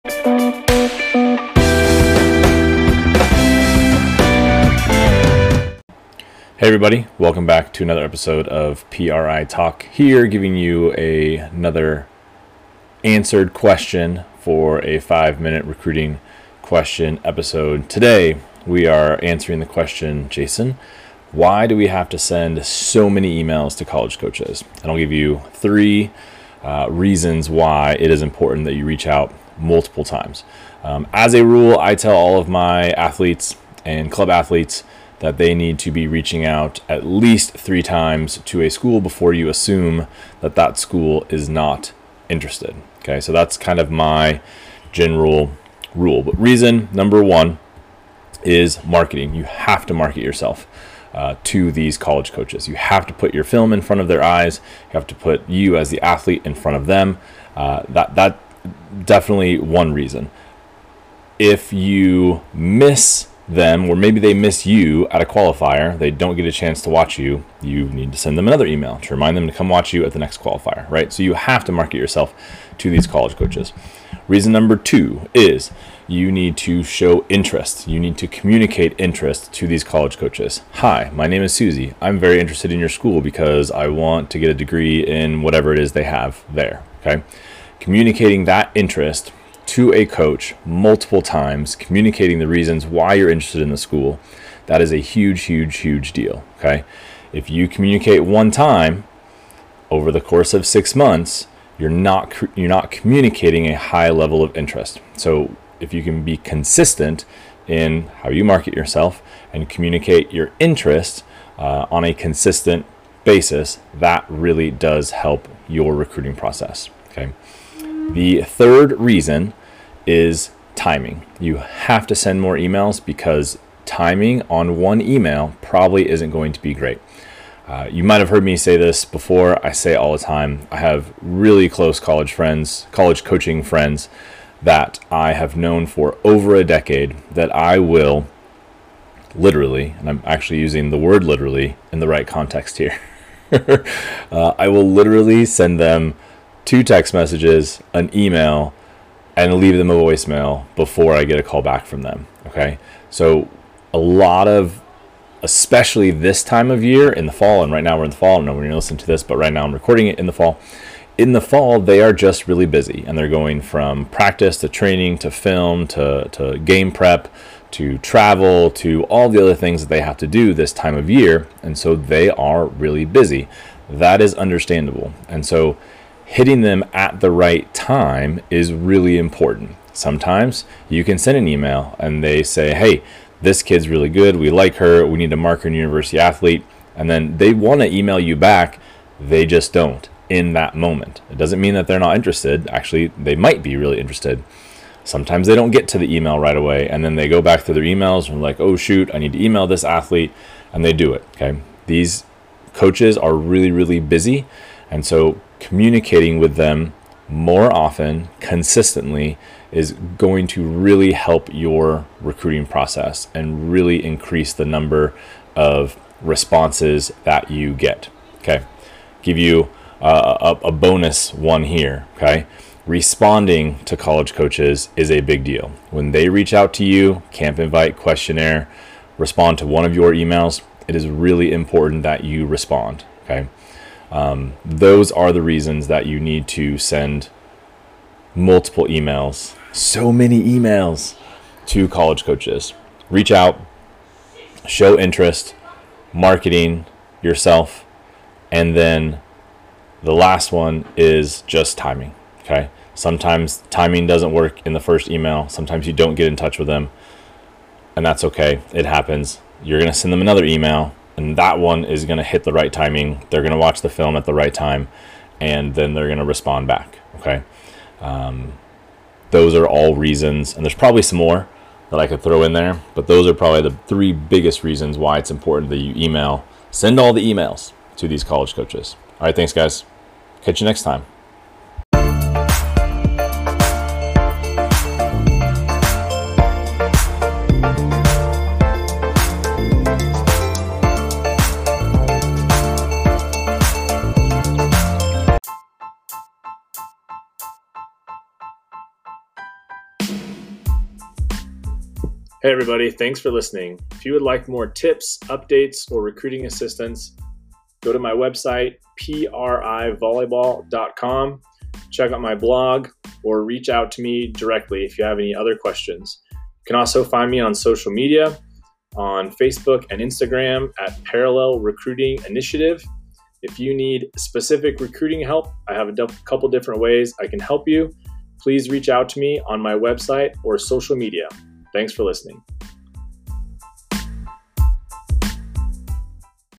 Hey everybody, welcome back to another episode of PRI Talk here, giving you another answered question for a 5-minute recruiting question episode. Today, we are answering the question, Jason, why do we have to send so many emails to college coaches? And I'll give you 3 reasons why it is important that you reach out multiple times. As a rule, I tell all of my athletes and club athletes that they need to be reaching out at least 3 times to a school before you assume that that school is not interested. Okay, so that's kind of my general rule. But reason number 1 is marketing. You have to market yourself to these college coaches. You have to put your film in front of their eyes. You have to put you as the athlete in front of them. That definitely one reason. If you miss them, or maybe they miss you at a qualifier, they don't get a chance to watch you, you need to send them another email to remind them to come watch you at the next qualifier, right? So you have to market yourself to these college coaches. Reason number 2 is you need to show interest. You need to communicate interest to these college coaches. Hi, my name is Susie. I'm very interested in your school because I want to get a degree in whatever it is they have there, okay? Communicating that interest to a coach multiple times, communicating the reasons why you're interested in the school, that is a huge deal, okay? If you communicate one time over the course of 6 months, you're not communicating a high level of interest. So if you can be consistent in how you market yourself and communicate your interest on a consistent basis, that really does help your recruiting process, okay? The third reason is timing. You have to send more emails because timing on one email probably isn't going to be great. You might have heard me say this before. I say it all the time. I have really close college coaching friends that I have known for over a decade that I will literally, and I'm actually using the word literally in the right context here, I will literally send them 2 text messages, an email, and leave them a voicemail before I get a call back from them, okay? So a lot of, especially this time of year in the fall, and right now we're in the fall, I don't know when you're listening to this, but right now I'm recording it in the fall. In the fall, they are just really busy, and they're going from practice to training to film to game prep to travel to all the other things that they have to do this time of year, and so they are really busy. That is understandable, and so hitting them at the right time is really important. Sometimes you can send an email and they say, hey, this kid's really good, we like her, we need to mark her an university athlete, and then they want to email you back, they just don't in that moment. It doesn't mean that they're not interested. Actually, they might be really interested. Sometimes they don't get to the email right away, and then they go back to their emails and are like, oh shoot, I need to email this athlete, and they do it, okay? These coaches are really busy, and so communicating with them more often, consistently, is going to really help your recruiting process and really increase the number of responses that you get, okay? Give you a bonus one here, okay? Responding to college coaches is a big deal. When they reach out to you, camp invite, questionnaire, respond to one of your emails, it is really important that you respond, okay? Those are the reasons that you need to send multiple emails, so many emails to college coaches. Reach out, show interest, marketing yourself, and then the last one is just timing, okay? Sometimes timing doesn't work in the first email. Sometimes you don't get in touch with them, and that's okay. It happens. You're going to send them another email, and that one is going to hit the right timing. They're going to watch the film at the right time, and then they're going to respond back, okay? Those are all reasons, and there's probably some more that I could throw in there, but those are probably the 3 biggest reasons why it's important that you send all the emails to these college coaches. All right, thanks, guys. Catch you next time. Hey everybody, thanks for listening. If you would like more tips, updates, or recruiting assistance, go to my website, privolleyball.com, check out my blog, or reach out to me directly if you have any other questions. You can also find me on social media, on Facebook and Instagram at Parallel Recruiting Initiative. If you need specific recruiting help, I have a couple different ways I can help you. Please reach out to me on my website or social media. Thanks for listening.